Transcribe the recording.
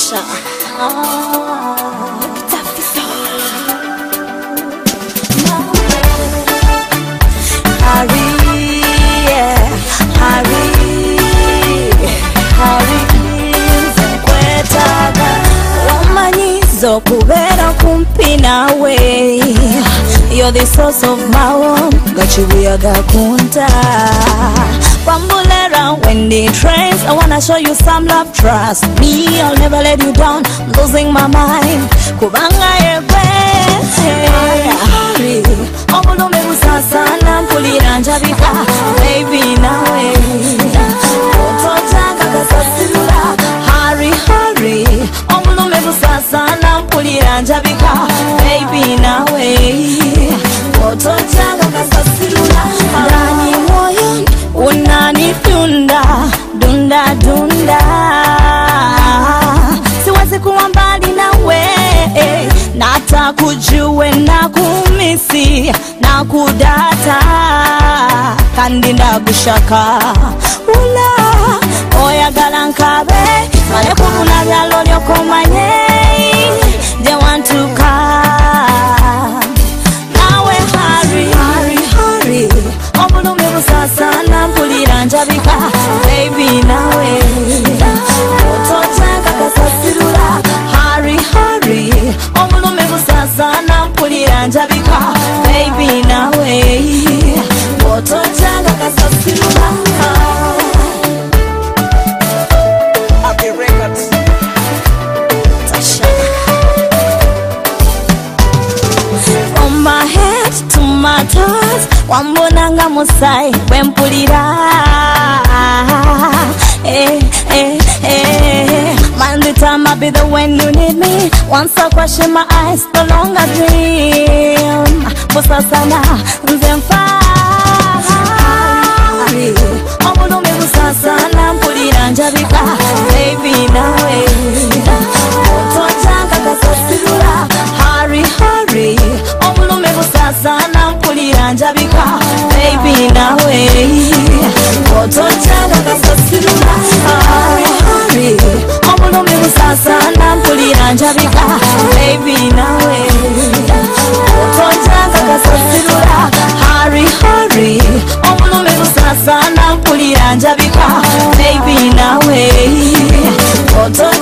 Tasha. Kubera kumpi nawe, you're the source of my home. Gachiwiaga kunta Pambulera when they trains. I wanna show you some love, trust me, I'll never let you down. I'm losing my mind. Kubanga yewe Hari Omulume busasana mpulira njabika. Baby nawe Ototanga kasasilula. Hari Hari Omulume busasana mpulira njabika. Baby nawe Ototanga kasasilula. Ndani moyo unanidunda dunda dunda. Siwezi kuwa mbali nawe, natakujue na kumisi na kudata kandi ndagushaka ula oyagala nkabe mane kubuna byalo lyokomanye. They want to come nawe. Hari Hari Hari Omulume busasana mpulira njabika. Baby nawe ototanga kasasilula. Hari Hari Omulume busasana mpulira njabika. Baby nawe ototanga kasasilula. Happy Records. Tasha. From my head to my toes, wambonanga musai wempulira. Mind the time I'll be there when you need me. Once I question my eyes, no longer dream. Busasana nzemfa. Hari Omulume busasana mpulira njabika. Baby nawe ototanga kasasilula. Hari Hari Omulume busasana mpulira njabika. Baby nawe ototanga kasasilula. Hari Hari Omulume busasana mpulira njabika. Baby nawe ototanga kasasilula. Hari Hari Omulume busasana mpulira njabika. Baby nawe ototanga